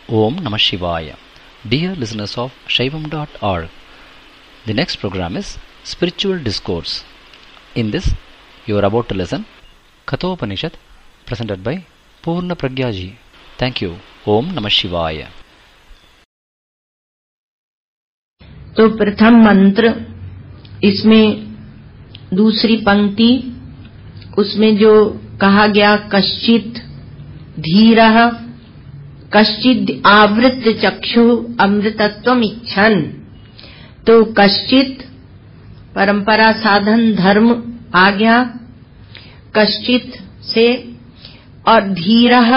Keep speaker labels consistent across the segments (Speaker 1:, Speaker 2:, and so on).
Speaker 1: Om Namah Shivaya. Dear listeners of Shaivam.org, the next program is Spiritual Discourse. In this, you are about to listen Kathopanishad, presented by Purna Pragya Ji. Thank you. Om Namah Shivaya.
Speaker 2: तो प्रथम मंत्र, इसमें दूसरी पंक्ति, उसमें जो कहा गया कश्चित धीरः कश्चिद आवृत चक्षु अमृतत्वम इच्छन, तो कश्चित परंपरा साधन धर्म आ गया कश्चित से, और धीरः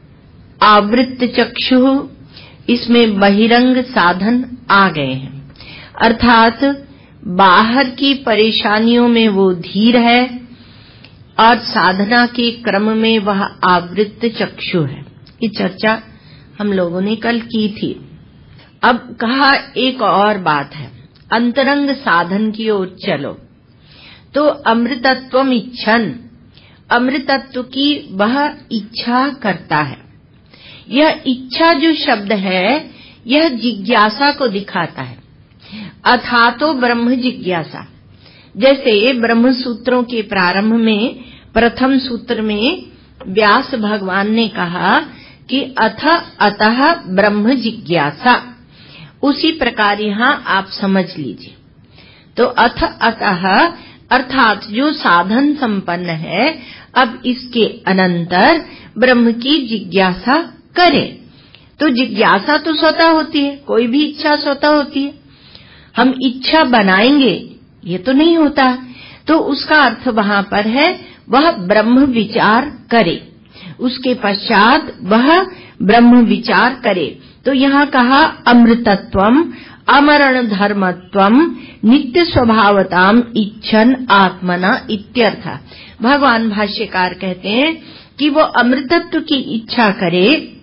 Speaker 2: आवृत चक्षु, इसमें बहिरंग साधन आ गए हैं। अर्थात बाहर की परेशानियों में वो धीर है और साधना के क्रम में वह आवृत चक्षु है। ये चर्चा हम लोगों ने कल की थी। अब कहा एक और बात है, अंतरंग साधन की ओर चलो। तो अमृतत्वम इच्छन, अमृतत्व की वह इच्छा करता है। यह इच्छा जो शब्द है, यह जिज्ञासा को दिखाता है। अथातो ब्रह्म जिज्ञासा, जैसे ब्रह्म सूत्रों के प्रारंभ में प्रथम सूत्र में व्यास भगवान ने कहा कि अथ अतः ब्रह्म जिज्ञासा, उसी प्रकार यहाँ आप समझ लीजिए। तो अथ अतः अर्थात जो साधन संपन्न है, अब इसके अनंतर ब्रह्म की जिज्ञासा करे। तो जिज्ञासा तो स्वतः होती है, कोई भी इच्छा स्वतः होती है। हम इच्छा बनाएंगे ये तो नहीं होता। तो उसका अर्थ वहां पर है वह ब्रह्म विचार करे, उसके पश्चात वह ब्रह्म विचार करे। तो यहाँ कहा अमृतत्वम अमरण धर्मत्वम नित्य स्वभावताम इच्छन आत्मना इत्यर्थ। भगवान भाष्यकार कहते हैं कि वो अमृतत्व की इच्छा करे,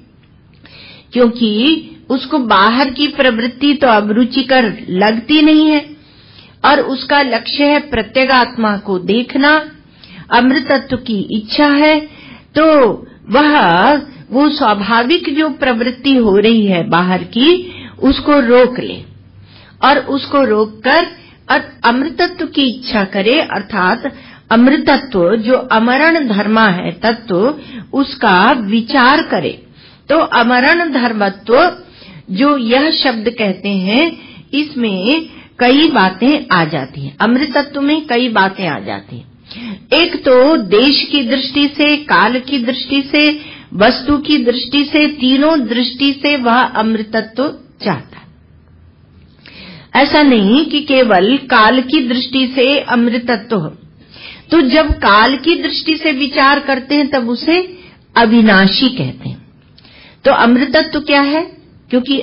Speaker 2: क्योंकि उसको बाहर की प्रवृत्ति तो अभिरुचिकर लगती नहीं है और उसका लक्ष्य है प्रत्यगात्मा को देखना। अमृतत्व की इच्छा है तो वो स्वाभाविक जो प्रवृत्ति हो रही है बाहर की, उसको रोक ले और उसको रोककर अमृतत्व की इच्छा करे। अर्थात अमृतत्व जो अमरण धर्मा है तत्व, उसका विचार करे। तो अमरण धर्मत्व जो यह शब्द कहते हैं, इसमें कई बातें आ जाती हैं। अमृतत्व में कई बातें आ जाती हैं। एक तो देश की दृष्टि से, काल की दृष्टि से, वस्तु की दृष्टि से, तीनों दृष्टि से वह अमृतत्व चाहता है। ऐसा नहीं कि केवल काल की दृष्टि से अमृतत्व हो। तो जब काल की दृष्टि से विचार करते हैं तब उसे अविनाशी कहते हैं। तो अमृतत्व क्या है? क्योंकि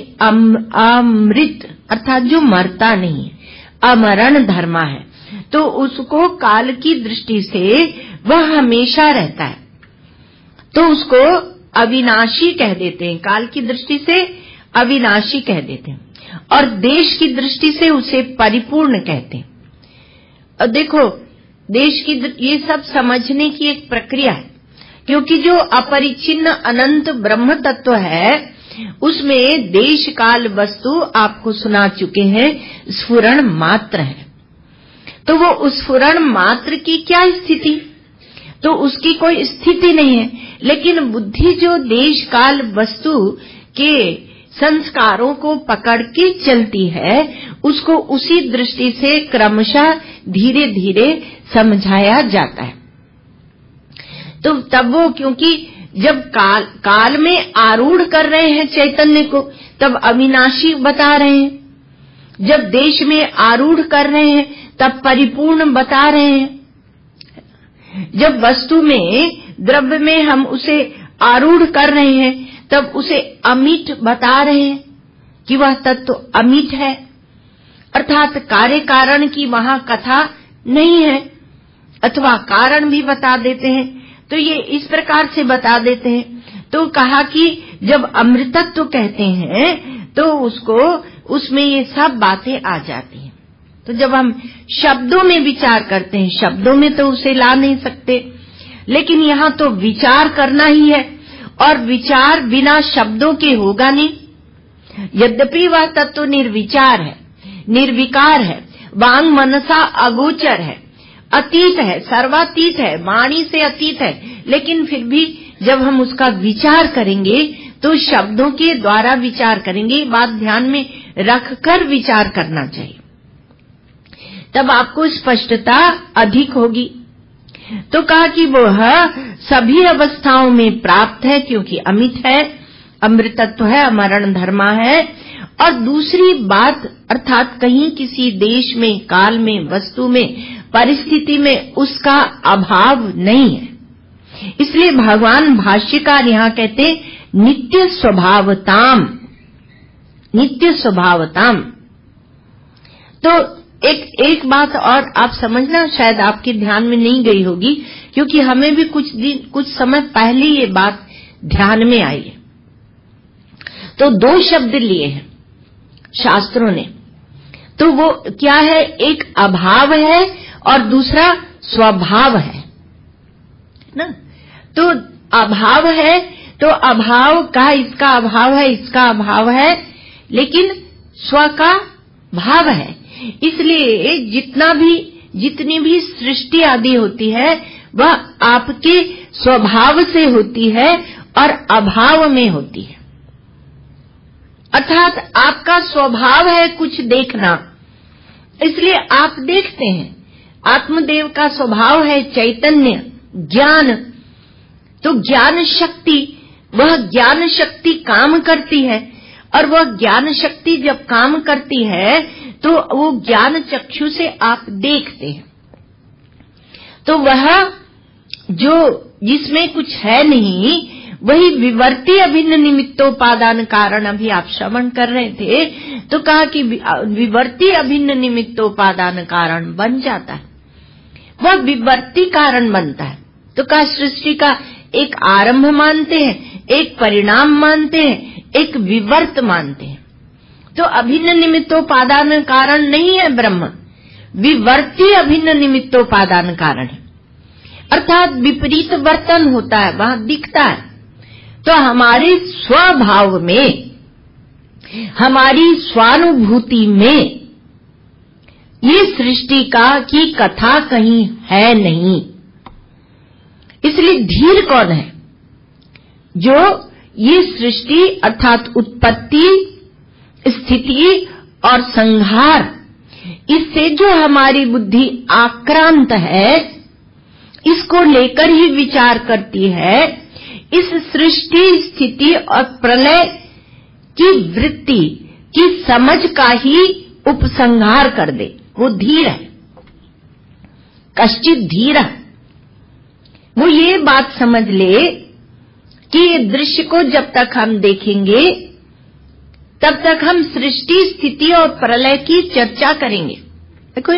Speaker 2: अमृत अर्थात जो मरता नहीं है, अमरण धर्मा है, तो उसको काल की दृष्टि से वह हमेशा रहता है, तो उसको अविनाशी कह देते हैं। काल की दृष्टि से अविनाशी कह देते हैं, और देश की दृष्टि से उसे परिपूर्ण कहते हैं। और देखो, देश की ये सब समझने की एक प्रक्रिया है, क्योंकि जो अपरिच्छिन्न अनंत ब्रह्म तत्व है, उसमें देश काल वस्तु आपको सुना चुके हैं, स्फुरण मात्र है। तो वो स्फुरण मात्र की क्या स्थिति? तो उसकी कोई स्थिति नहीं है, लेकिन बुद्धि जो देश काल वस्तु के संस्कारों को पकड़ के चलती है, उसको उसी दृष्टि से क्रमशः धीरे धीरे समझाया जाता है। तो तब वो, क्योंकि जब काल में आरूढ़ कर रहे हैं चैतन्य को, तब अविनाशी बता रहे हैं। जब देश में आरूढ़ कर रहे हैं तब परिपूर्ण बता रहे हैं। जब वस्तु में, द्रव्य में हम उसे आरूढ़ कर रहे हैं तब उसे अमिट बता रहे हैं कि वह तत्व अमिट है। अर्थात कार्य कारण की वहां कथा नहीं है, अथवा कारण भी बता देते हैं। तो ये इस प्रकार से बता देते हैं। तो कहा कि जब अमृतत्व कहते हैं तो उसमें ये सब बातें आ जाती हैं। तो जब हम शब्दों में विचार करते हैं, शब्दों में तो उसे ला नहीं सकते, लेकिन यहाँ तो विचार करना ही है। और विचार बिना शब्दों के होगा नहीं। यद्यपि वह तत्व निर्विचार है, निर्विकार है, वांग मनसा अगोचर है, अतीत है, सर्वातीत है, वाणी से अतीत है, लेकिन फिर भी जब हम उसका विचार करेंगे तो शब्दों के द्वारा विचार करेंगे। ये बात ध्यान में रखकर विचार करना चाहिए, तब आपको स्पष्टता अधिक होगी। तो कहा कि वह सभी अवस्थाओं में प्राप्त है, क्योंकि अमित है, अमृतत्व है, अमरण धर्मा है। और दूसरी बात अर्थात कहीं किसी देश में, काल में, वस्तु में, परिस्थिति में उसका अभाव नहीं है। इसलिए भगवान भाष्यकार यहाँ कहते नित्य स्वभावताम, नित्य स्वभावताम। तो एक बात और आप समझना, शायद आपके ध्यान में नहीं गई होगी, क्योंकि हमें भी कुछ समय पहले ये बात ध्यान में आई है। तो दो शब्द लिए हैं शास्त्रों ने, तो वो क्या है, एक अभाव है और दूसरा स्वभाव है ना। तो अभाव है तो अभाव का, इसका अभाव है, इसका अभाव है, लेकिन स्व का भाव है। इसलिए जितनी भी सृष्टि आदि होती है वह आपके स्वभाव से होती है और अभाव में होती है। अर्थात आपका स्वभाव है कुछ देखना, इसलिए आप देखते हैं। आत्मदेव का स्वभाव है चैतन्य, ज्ञान। तो ज्ञान शक्ति, वह ज्ञान शक्ति काम करती है, और वह ज्ञान शक्ति जब काम करती है तो वो ज्ञान चक्षु से आप देखते हैं। तो वह जो जिसमें कुछ है नहीं, वही विवर्ती अभिन्न निमित्तोपादान कारण, अभी आप श्रवण कर रहे थे तो कहा कि विवर्ती अभिन्न निमित्तोपादान कारण बन जाता है, वह विवर्ती कारण बनता है। तो कहा सृष्टि का एक आरंभ मानते हैं, एक परिणाम मानते हैं, एक विवर्त मानते हैं। तो अभिन्न निमित्तोपादान कारण नहीं है ब्रह्म, विवर्ती अभिन्न निमित्तोपादान कारण है। अर्थात विपरीत वर्तन होता है, वहां दिखता है। तो हमारे स्वभाव में, हमारी स्वानुभूति में ये सृष्टि की कथा कहीं है नहीं। इसलिए धीर कौन है? जो ये सृष्टि अर्थात उत्पत्ति, स्थिति और संहार, इससे जो हमारी बुद्धि आक्रांत है, इसको लेकर ही विचार करती है। इस सृष्टि, स्थिति और प्रलय की वृत्ति की समझ का ही उपसंहार कर दे, वो धीर है। कश्चित धीर, वो ये बात समझ ले कि ये दृश्य को जब तक हम देखेंगे तब तक हम सृष्टि, स्थिति और प्रलय की चर्चा करेंगे। देखो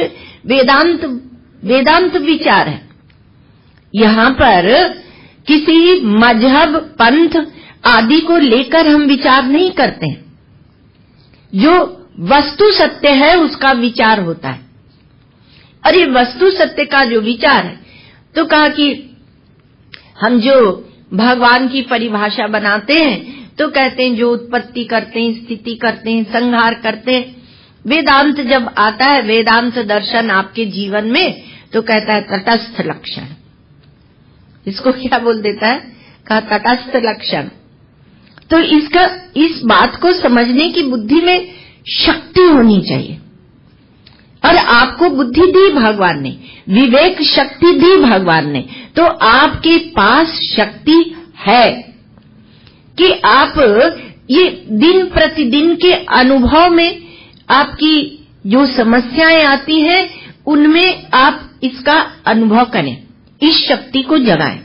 Speaker 2: वेदांत विचार है। यहाँ पर किसी मजहब, पंथ आदि को लेकर हम विचार नहीं करते हैं। जो वस्तु सत्य है उसका विचार होता है। और ये वस्तु सत्य का जो विचार है, तो कहा कि हम जो भगवान की परिभाषा बनाते हैं तो कहते हैं जो उत्पत्ति करते हैं, स्थिति करते हैं, संहार करते हैं। वेदांत जब आता है, वेदांत दर्शन आपके जीवन में, तो कहता है तटस्थ लक्षण। इसको क्या बोल देता है? कहा तटस्थ लक्षण। तो इस बात को समझने की बुद्धि में शक्ति होनी चाहिए। और आपको बुद्धि दी भगवान ने, विवेक शक्ति दी भगवान ने, तो आपके पास शक्ति है कि आप ये दिन प्रतिदिन के अनुभव में आपकी जो समस्याएं आती हैं उनमें आप इसका अनुभव करें, इस शक्ति को जगाएं।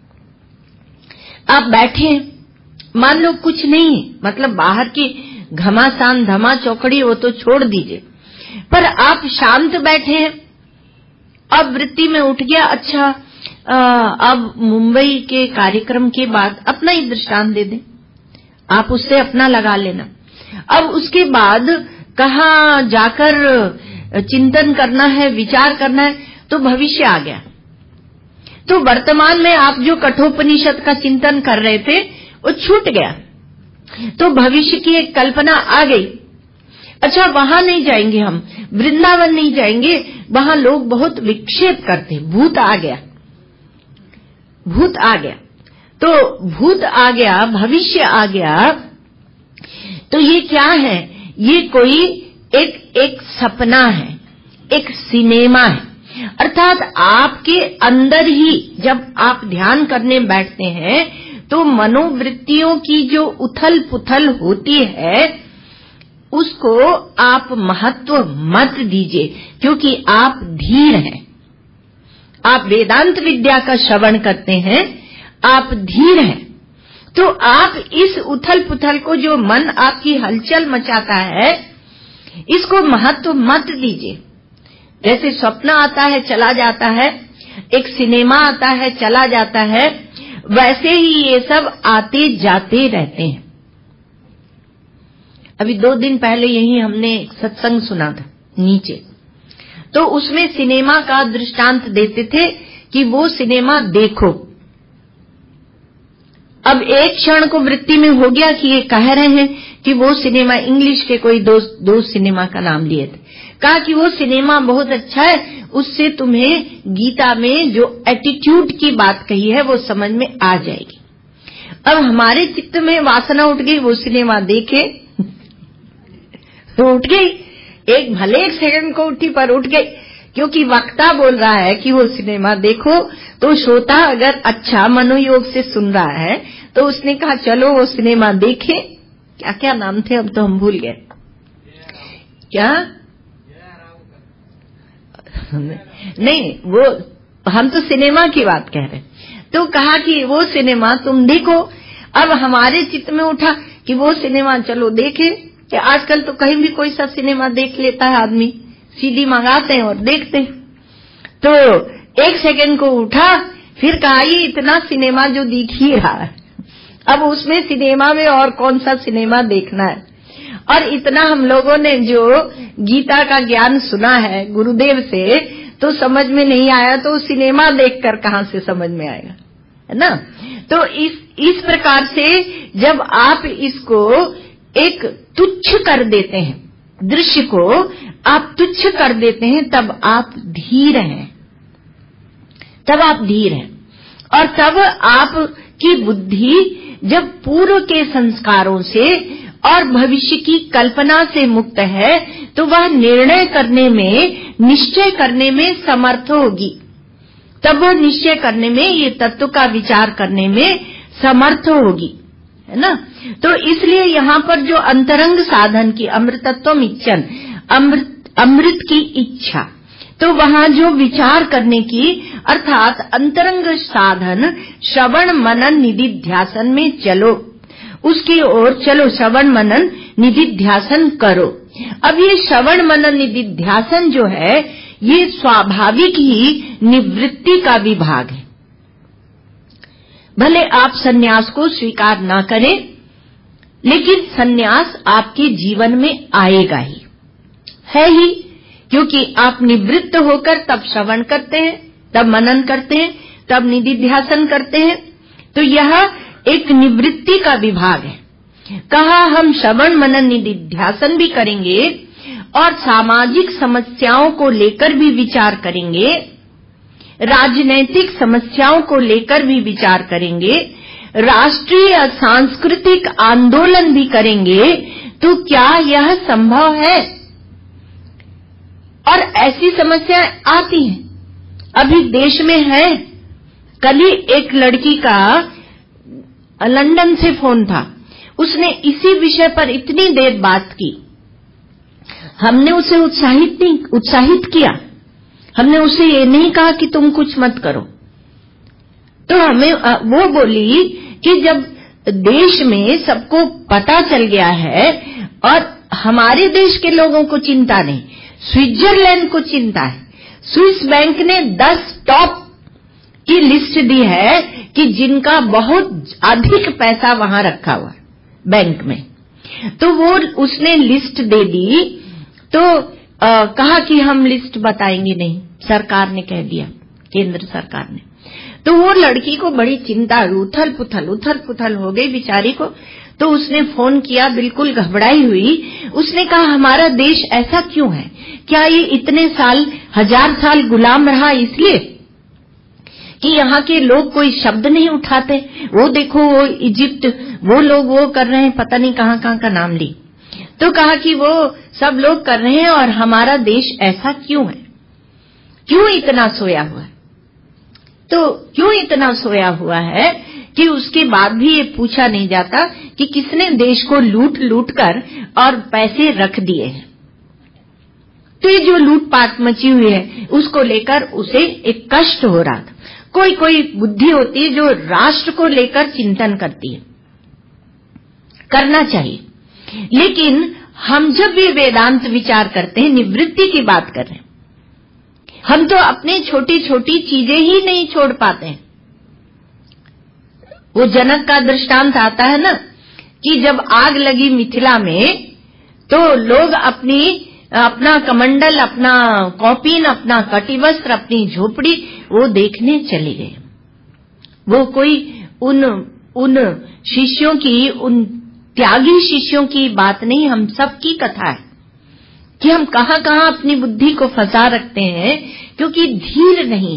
Speaker 2: आप बैठे, मान लो कुछ नहीं है, मतलब बाहर की घमासान धमा चौकड़ी वो तो छोड़ दीजिए, पर आप शांत बैठे हैं। अब वृत्ति में उठ गया, अच्छा अब मुंबई के कार्यक्रम के बाद अपना ही दृष्टांत दे दें, आप उससे अपना लगा लेना। अब उसके बाद कहाँ जाकर चिंतन करना है, विचार करना है, तो भविष्य आ गया। तो वर्तमान में आप जो कठोपनिषद का चिंतन कर रहे थे वो छूट गया। तो भविष्य की एक कल्पना आ गई। अच्छा, वहां नहीं जाएंगे, हम वृंदावन नहीं जाएंगे, वहां लोग बहुत विक्षेप करते, भूत आ गया, भूत आ गया। तो भूत आ गया, भविष्य आ गया, तो ये क्या है? ये कोई एक सपना है, एक सिनेमा है। अर्थात आपके अंदर ही जब आप ध्यान करने बैठते हैं तो मनोवृत्तियों की जो उथल पुथल होती है उसको आप महत्व मत दीजिए, क्योंकि आप धीर हैं। आप वेदांत विद्या का श्रवण करते हैं, आप धीर हैं, तो आप इस उथल पुथल को, जो मन आपकी हलचल मचाता है, इसको महत्व मत दीजिए। जैसे स्वप्न आता है चला जाता है, एक सिनेमा आता है चला जाता है, वैसे ही ये सब आते जाते रहते हैं। अभी 2 दिन पहले यही हमने एक सत्संग सुना था नीचे, तो उसमें सिनेमा का दृष्टांत देते थे कि वो सिनेमा देखो। अब एक क्षण को वृत्ति में हो गया कि ये कह रहे हैं कि वो सिनेमा, इंग्लिश के कोई दो सिनेमा का नाम लिए थे, कहा कि वो सिनेमा बहुत अच्छा है, उससे तुम्हें गीता में जो एटीट्यूड की बात कही है वो समझ में आ जाएगी। अब हमारे चित्त में वासना उठ गई, वो सिनेमा देखे तो उठ गई, एक भले 1 सेकंड को उठी पर उठ गई, क्योंकि वक्ता बोल रहा है कि वो सिनेमा देखो। तो श्रोता अगर अच्छा मनोयोग से सुन रहा है तो उसने कहा चलो वो सिनेमा देखे। क्या क्या नाम थे, अब तो हम भूल गए। क्या नहीं, वो हम तो सिनेमा की बात कह रहे। तो कहा कि वो सिनेमा तुम देखो। अब हमारे चित्त में उठा कि वो सिनेमा चलो देखे। कि आजकल तो कहीं भी कोई सा सिनेमा देख लेता है आदमी, सीडी मंगाते हैं और देखते हैं। तो 1 सेकंड को उठा, फिर कहा ये इतना सिनेमा जो दिख ही रहा है, अब उसमें सिनेमा में और कौन सा सिनेमा देखना है। और इतना हम लोगों ने जो गीता का ज्ञान सुना है गुरुदेव से, तो समझ में नहीं आया, तो सिनेमा देखकर कहां से समझ में आएगा, है ना। तो इस प्रकार से जब आप इसको एक तुच्छ कर देते हैं, दृश्य को आप तुच्छ कर देते हैं, तब आप धीर हैं, तब आप धीर हैं। और तब आपकी बुद्धि जब पूर्व के संस्कारों से और भविष्य की कल्पना से मुक्त है, तो वह निर्णय करने में, निश्चय करने में समर्थ होगी। तब वह निश्चय करने में, ये तत्व का विचार करने में समर्थ होगी, है ना। तो इसलिए यहाँ पर जो अंतरंग साधन की अमृतत्वम इच्छन, अमृत की इच्छा, तो वहाँ जो विचार करने की, अर्थात अंतरंग साधन श्रवण मनन निधिध्यासन में चलो, उसकी ओर चलो, श्रवण मनन निधिध्यासन करो। अब ये श्रवण मनन निधिध्यासन जो है, ये स्वाभाविक ही निवृत्ति का विभाग है। भले आप सन्यास को स्वीकार ना करें, लेकिन सन्यास आपके जीवन में आएगा ही, है ही, क्योंकि आप निवृत्त होकर तब श्रवण करते हैं, तब मनन करते हैं, तब निधिध्यासन करते हैं। तो यह एक निवृत्ति का विभाग है। कहा हम श्रवण मनन निधिध्यासन भी करेंगे और सामाजिक समस्याओं को लेकर भी विचार करेंगे, राजनैतिक समस्याओं को लेकर भी विचार करेंगे, राष्ट्रीय सांस्कृतिक आंदोलन भी करेंगे। तो क्या यह संभव है? और ऐसी समस्याएं आती हैं, अभी देश में है। कल ही एक लड़की का लंदन से फोन था, उसने इसी विषय पर इतनी देर बात की। हमने उसे उत्साहित किया, हमने उसे ये नहीं कहा कि तुम कुछ मत करो। तो हमें वो बोली कि जब देश में सबको पता चल गया है और हमारे देश के लोगों को चिंता नहीं, स्विट्जरलैंड को चिंता है। स्विस बैंक ने 10 टॉप की लिस्ट दी है कि जिनका बहुत अधिक पैसा वहां रखा हुआ है बैंक में। तो वो उसने लिस्ट दे दी। तो कहा कि हम लिस्ट बताएंगे नहीं, सरकार ने कह दिया, केंद्र सरकार ने। तो वो लड़की को बड़ी चिंता, उथल पुथल हो गई बेचारी को। तो उसने फोन किया, बिल्कुल घबराई हुई। उसने कहा, हमारा देश ऐसा क्यों है? क्या ये इतने साल, 1000 साल गुलाम रहा इसलिए कि यहाँ के लोग कोई शब्द नहीं उठाते? वो देखो, वो इजिप्ट, वो लोग वो कर रहे हैं, पता नहीं कहाँ का नाम ली। तो कहा कि वो सब लोग कर रहे हैं और हमारा देश ऐसा क्यों है? क्यों इतना सोया हुआ है? तो क्यों इतना सोया हुआ है कि उसके बाद भी ये पूछा नहीं जाता कि किसने देश को लूट कर और पैसे रख दिए हैं। तो ये जो लूटपाट मची हुई है, उसको लेकर उसे एक कष्ट हो रहा था। कोई बुद्धि होती है जो राष्ट्र को लेकर चिंतन करती है, करना चाहिए। लेकिन हम जब ये वेदांत विचार करते हैं, निवृत्ति की बात कर रहे हैं, हम तो अपने छोटी छोटी चीजें ही नहीं छोड़ पाते हैं। वो जनक का दृष्टांत आता है ना कि जब आग लगी मिथिला में, तो लोग अपना कमंडल, अपना कौपीन, अपना कटिवस्त्र, अपनी झोपड़ी वो देखने चले गए। वो कोई उन शिष्यों की, उन त्यागी शिष्यों की बात नहीं, हम सबकी कथा है कि हम कहाँ अपनी बुद्धि को फंसा रखते हैं, क्योंकि धीर नहीं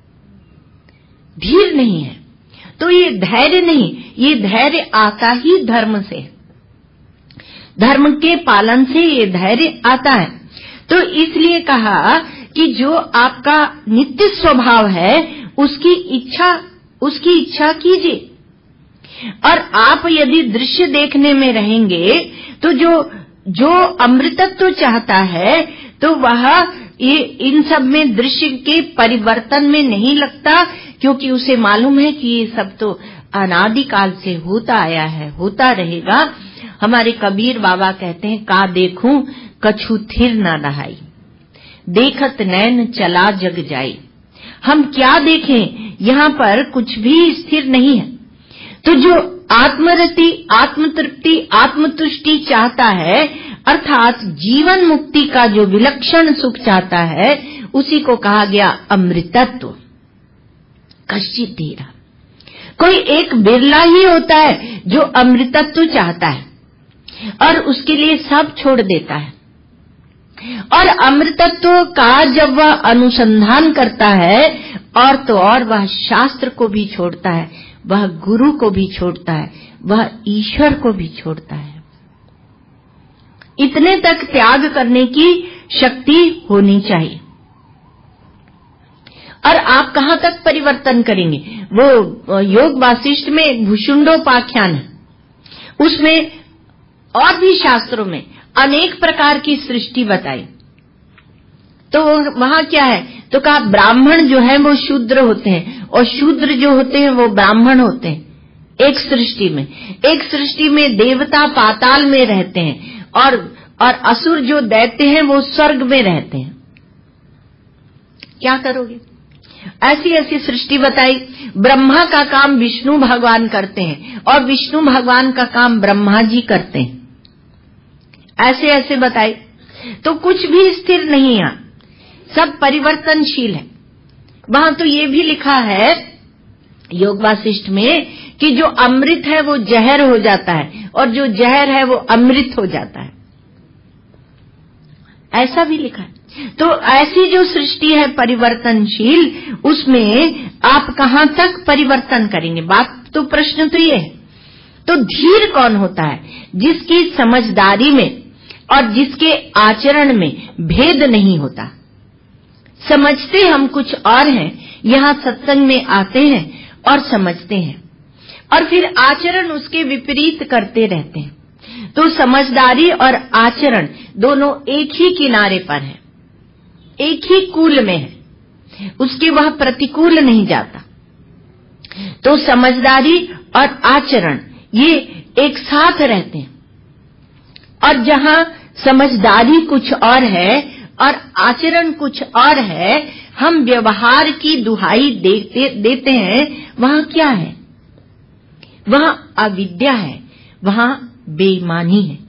Speaker 2: है। तो ये धैर्य नहीं, ये धैर्य आता ही धर्म से, धर्म के पालन से ये धैर्य आता है। तो इसलिए कहा कि जो आपका नित्य स्वभाव है उसकी इच्छा कीजिए। और आप यदि दृश्य देखने में रहेंगे तो जो अमृतत्व चाहता है तो वह ये इन सब में दृश्य के परिवर्तन में नहीं लगता, क्योंकि उसे मालूम है कि ये सब तो अनादिकाल से होता आया है, होता रहेगा। हमारे कबीर बाबा कहते हैं, का देखूं कछु थिर न रहाई, देखत नैन चला जग जाई। हम क्या देखें, यहाँ पर कुछ भी स्थिर नहीं है। तो जो आत्मरति, आत्मतृप्ति, आत्मतुष्टि चाहता है, अर्थात जीवन मुक्ति का जो विलक्षण सुख चाहता है, उसी को कहा गया अमृतत्व। कश्चित धीरा, कोई एक बिरला ही होता है जो अमृतत्व चाहता है और उसके लिए सब छोड़ देता है। और अमृतत्व का जब वह अनुसंधान करता है और तो और वह शास्त्र को भी छोड़ता है, वह गुरु को भी छोड़ता है, वह ईश्वर को भी छोड़ता है। इतने तक त्याग करने की शक्ति होनी चाहिए। और आप कहाँ तक परिवर्तन करेंगे? वो योग वासिष्ठ में भूषुंडोपाख्यान है, उसमें और भी शास्त्रों में अनेक प्रकार की सृष्टि बताई। तो वहां क्या है? तो कहा ब्राह्मण जो है वो शूद्र होते हैं और शूद्र जो होते हैं वो ब्राह्मण होते हैं। एक सृष्टि में देवता पाताल में रहते हैं और असुर जो दैत्य हैं वो स्वर्ग में रहते हैं। क्या करोगे? ऐसी सृष्टि बताई। ब्रह्मा का काम विष्णु भगवान करते हैं और विष्णु भगवान का काम ब्रह्मा जी करते हैं। ऐसे बताई। तो कुछ भी स्थिर नहीं है, सब परिवर्तनशील है। वहां तो ये भी लिखा है योग वासिष्ठ में कि जो अमृत है वो जहर हो जाता है और जो जहर है वो अमृत हो जाता है, ऐसा भी लिखा है। तो ऐसी जो सृष्टि है परिवर्तनशील, उसमें आप कहाँ तक परिवर्तन करेंगे? बात तो, प्रश्न तो ये है। तो धीर कौन होता है? जिसकी समझदारी में और जिसके आचरण में भेद नहीं होता। समझते हम कुछ और हैं, यहाँ सत्संग में आते हैं और समझते हैं और फिर आचरण उसके विपरीत करते रहते हैं। तो समझदारी और आचरण दोनों एक ही किनारे पर है, एक ही कूल में है, उसके वह प्रतिकूल नहीं जाता। तो समझदारी और आचरण ये एक साथ रहते हैं। और जहाँ समझदारी कुछ और है और आचरण कुछ और है, हम व्यवहार की दुहाई देते हैं, वहाँ क्या है? वहाँ अविद्या है, वहाँ बेईमानी है।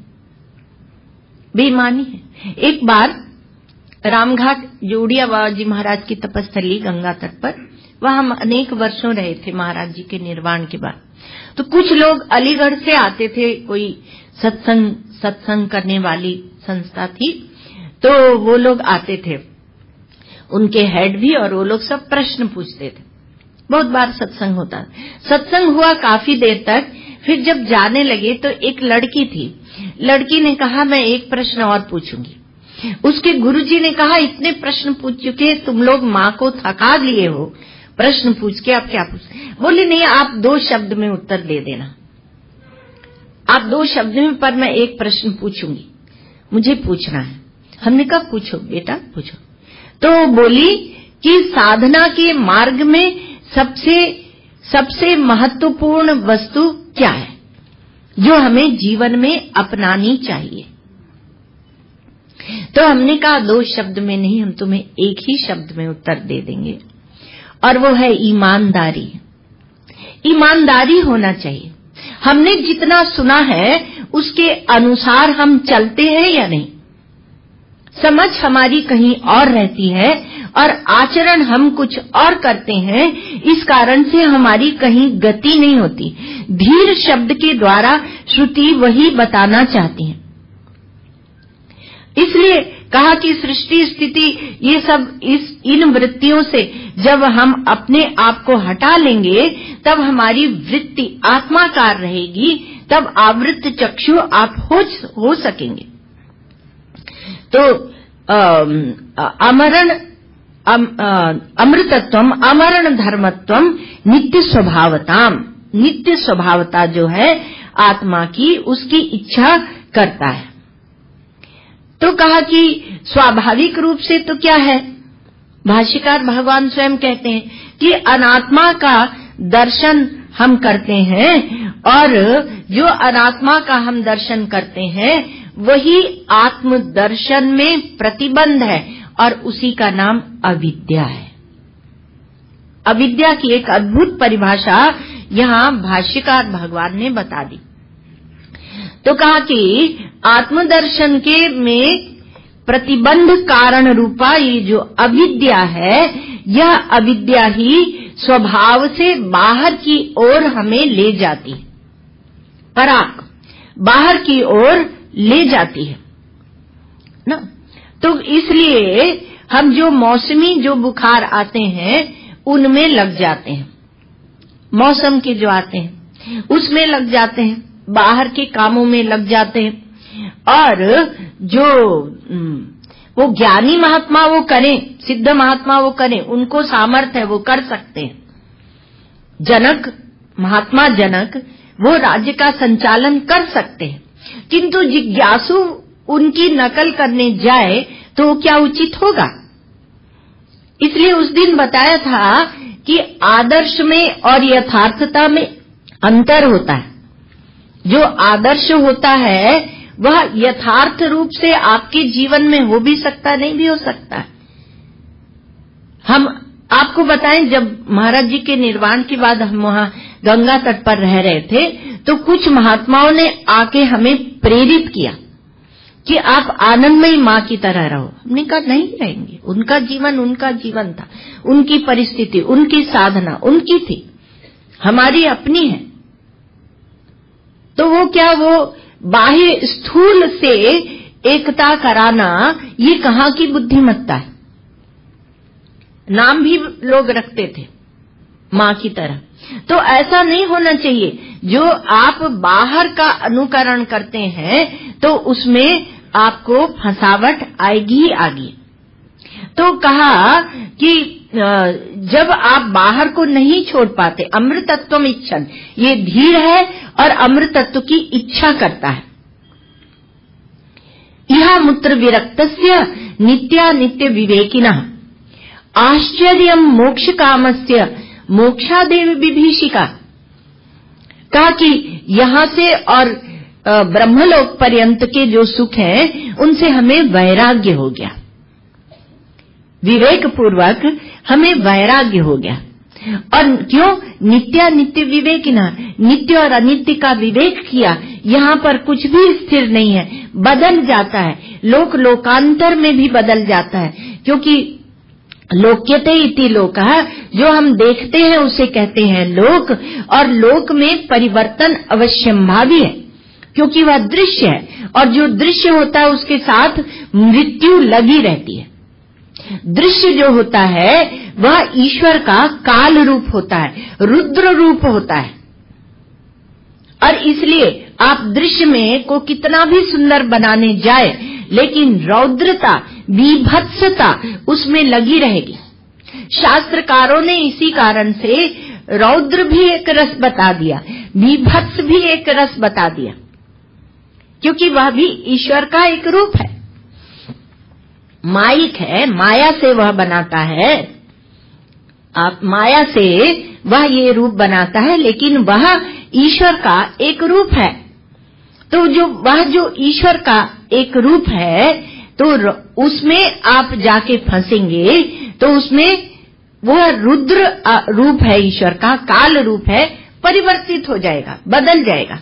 Speaker 2: एक बार रामघाट जोड़िया बाबा जी महाराज की तपस्थली गंगा तट पर वहां हम अनेक वर्षों रहे थे महाराज जी के निर्वाण के बाद। तो कुछ लोग अलीगढ़ से आते थे, कोई सत्संग करने वाली संस्था थी, तो वो लोग आते थे, उनके हेड भी, और वो लोग सब प्रश्न पूछते थे। बहुत बार सत्संग होता, सत्संग हुआ काफी देर तक। फिर जब जाने लगे तो एक लड़की थी, लड़की ने कहा मैं एक प्रश्न और पूछूंगी। उसके गुरुजी ने कहा इतने प्रश्न पूछ चुके, तुम लोग माँ को थका लिए हो प्रश्न पूछ के, आप क्या पूछ? बोले नहीं, आप 2 शब्द में उत्तर दे देना, आप 2 शब्द में, पर मैं एक प्रश्न पूछूंगी, मुझे पूछना है। हमने कहा पूछो बेटा पूछो। तो बोली कि साधना के मार्ग में सबसे महत्वपूर्ण वस्तु क्या है जो हमें जीवन में अपनानी चाहिए? तो हमने कहा 2 शब्द में नहीं, हम तुम्हें एक ही शब्द में उत्तर दे देंगे, और वो है ईमानदारी। ईमानदारी होना चाहिए। हमने जितना सुना है उसके अनुसार हम चलते हैं या नहीं? समझ हमारी कहीं और रहती है और आचरण हम कुछ और करते हैं, इस कारण से हमारी कहीं गति नहीं होती। धीर शब्द के द्वारा श्रुति वही बताना चाहती है। इसलिए कहा कि सृष्टि स्थिति ये सब इन वृत्तियों से जब हम अपने आप को हटा लेंगे, तब हमारी वृत्ति आत्माकार रहेगी, तब आवृत्त चक्षु आप हो सकेंगे। तो अमृतत्वम अमरण धर्मत्वम नित्य स्वभावताम, नित्य स्वभावता जो है आत्मा की, उसकी इच्छा करता है। तो कहा कि स्वाभाविक रूप से तो क्या है? भाष्यकार भगवान स्वयं कहते हैं कि अनात्मा का दर्शन हम करते हैं, और जो अनात्मा का हम दर्शन करते हैं वही आत्म दर्शन में प्रतिबंध है, और उसी का नाम अविद्या है। अविद्या की एक अद्भुत परिभाषा यहाँ भाष्यकार भगवान ने बता दी। तो कहा कि आत्मदर्शन के में प्रतिबंध कारण रूपा ये जो अविद्या है, यह अविद्या ही स्वभाव से बाहर की ओर हमें ले जाती है, पराक बाहर की ओर ले जाती है ना। तो इसलिए हम जो मौसमी जो बुखार आते हैं उनमें लग जाते हैं, मौसम के जो आते हैं उसमें लग जाते हैं, बाहर के कामों में लग जाते हैं। और जो वो ज्ञानी महात्मा वो करें, सिद्ध महात्मा वो करें, उनको सामर्थ्य है, वो कर सकते हैं। जनक, महात्मा जनक वो राज्य का संचालन कर सकते हैं, किंतु जिज्ञासु उनकी नकल करने जाए तो क्या उचित होगा? इसलिए उस दिन बताया था कि आदर्श में और यथार्थता में अंतर होता है। जो आदर्श होता है वह यथार्थ रूप से आपके जीवन में हो भी सकता, नहीं भी हो सकता। हम आपको बताएं, जब महाराज जी के निर्वाण के बाद हम वहां गंगा तट पर रह रहे थे, तो कुछ महात्माओं ने आके हमें प्रेरित किया कि आप आनंदमयी माँ की तरह रहो। हमने कहा नहीं रहेंगे, उनका जीवन था, उनकी परिस्थिति, उनकी साधना उनकी थी, हमारी अपनी है। तो वो क्या, वो बाह्य स्थूल से एकता कराना ये कहाँ की बुद्धिमत्ता है? नाम भी लोग रखते थे माँ की तरह। तो ऐसा नहीं होना चाहिए। जो आप बाहर का अनुकरण करते हैं तो उसमें आपको फंसावट आएगी ही आएगी। तो कहा कि जब आप बाहर को नहीं छोड़ पाते, अमृतत्वम इच्छन, ये धीर है और अमृतत्व की इच्छा करता है। यह मूत्र विरक्तस्य नित्यानित्य विवेकिनः आश्चर्यम मोक्ष कामस्य मोक्षादेव विभीषिका। कहा कि यहाँ से और ब्रह्मलोक पर्यंत के जो सुख हैं उनसे हमें वैराग्य हो गया, विवेक पूर्वक हमें वैराग्य हो गया। और क्यों? नित्यानित्य विवेकिना, नित्य और अनित्य का विवेक किया। यहाँ पर कुछ भी स्थिर नहीं है, बदल जाता है, लोकांतर में भी बदल जाता है। क्योंकि लोक्यते इति लोकः, जो हम देखते हैं उसे कहते हैं लोक, और लोक में परिवर्तन अवश्यंभावी है क्योंकि वह दृश्य है, और जो दृश्य होता है उसके साथ मृत्यु लगी रहती है। दृश्य जो होता है वह ईश्वर का काल रूप होता है, रुद्र रूप होता है, और इसलिए आप दृश्य में को कितना भी सुंदर बनाने जाए लेकिन रौद्रता, बीभत्सता उसमें लगी रहेगी। शास्त्रकारों ने इसी कारण से रौद्र भी एक रस बता दिया, बीभत्स भी एक रस बता दिया, क्योंकि वह भी ईश्वर का एक रूप है, माइक है, माया से वह बनाता है। आप माया से वह ये रूप बनाता है, लेकिन वह ईश्वर का एक रूप है। तो जो ईश्वर का एक रूप है, तो उसमें आप जाके फंसेंगे तो उसमें वह रुद्र रूप है, ईश्वर का काल रूप है, परिवर्तित हो जाएगा, बदल जाएगा,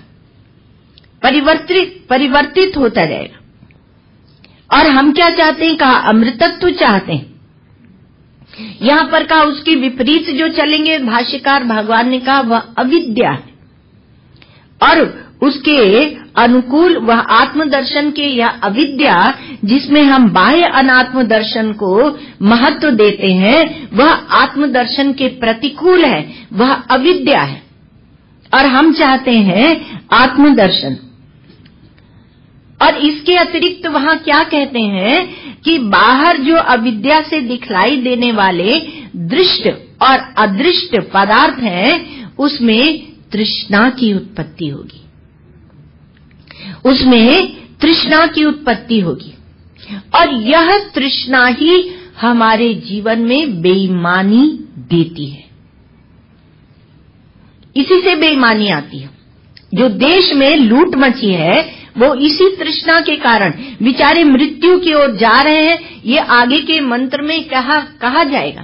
Speaker 2: परिवर्तित होता जाएगा। और हम क्या चाहते हैं? कहा अमृतत्व चाहते हैं। यहाँ पर कहा उसके विपरीत जो चलेंगे, भाष्यकार भगवान ने कहा वह अविद्या है, और उसके अनुकूल वह आत्मदर्शन के या अविद्या जिसमें हम बाह्य अनात्म दर्शन को महत्व देते हैं, वह आत्मदर्शन के प्रतिकूल है, वह अविद्या है, और हम चाहते हैं आत्मदर्शन। और इसके अतिरिक्त वहां क्या कहते हैं कि बाहर जो अविद्या से दिखलाई देने वाले दृष्ट और अदृष्ट पदार्थ हैं, उसमें तृष्णा की उत्पत्ति होगी, उसमें तृष्णा की उत्पत्ति होगी, और यह तृष्णा ही हमारे जीवन में बेईमानी देती है। इसी से बेईमानी आती है। जो देश में लूट मची है वो इसी तृष्णा के कारण, बेचारे मृत्यु की ओर जा रहे हैं, ये आगे के मंत्र में कहा जाएगा।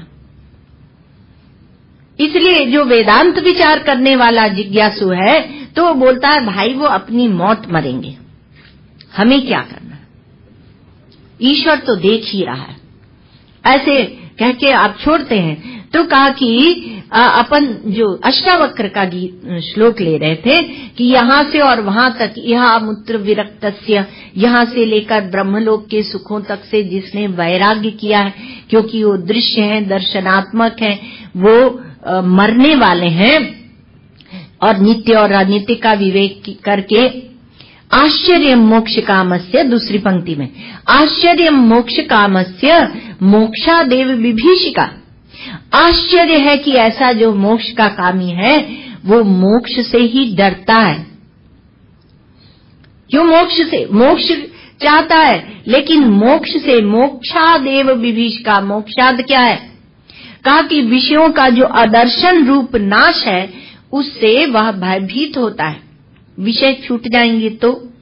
Speaker 2: इसलिए जो वेदांत विचार करने वाला जिज्ञासु है तो वो बोलता है भाई वो अपनी मौत मरेंगे, हमें क्या करना, ईश्वर तो देख ही रहा है, ऐसे कह के आप छोड़ते हैं। तो कहा कि अपन जो अष्टावक्र का श्लोक ले रहे थे कि यहाँ से और वहां तक, यहाँ मूत्र विरक्तस्य, यहाँ से लेकर ब्रह्मलोक के सुखों तक से जिसने वैराग्य किया है, क्योंकि वो दृश्य है, दर्शनात्मक है, वो मरने वाले हैं, और नित्य और अनित्य का विवेक करके आश्चर्य मोक्ष कामस्य, दूसरी पंक्ति में आश्चर्य मोक्ष कामस्य मोक्षादेव विभीषिका, आश्चर्य है कि ऐसा जो मोक्ष का कामी है वो मोक्ष से ही डरता है। क्यों मोक्ष से? मोक्ष चाहता है, लेकिन मोक्ष से, मोक्षादेव विभीषिका, मोक्षाद क्या है? कहा कि विषयों का जो अदर्शन रूप नाश है उससे वह भयभीत होता है। विषय छूट जाएंगे तो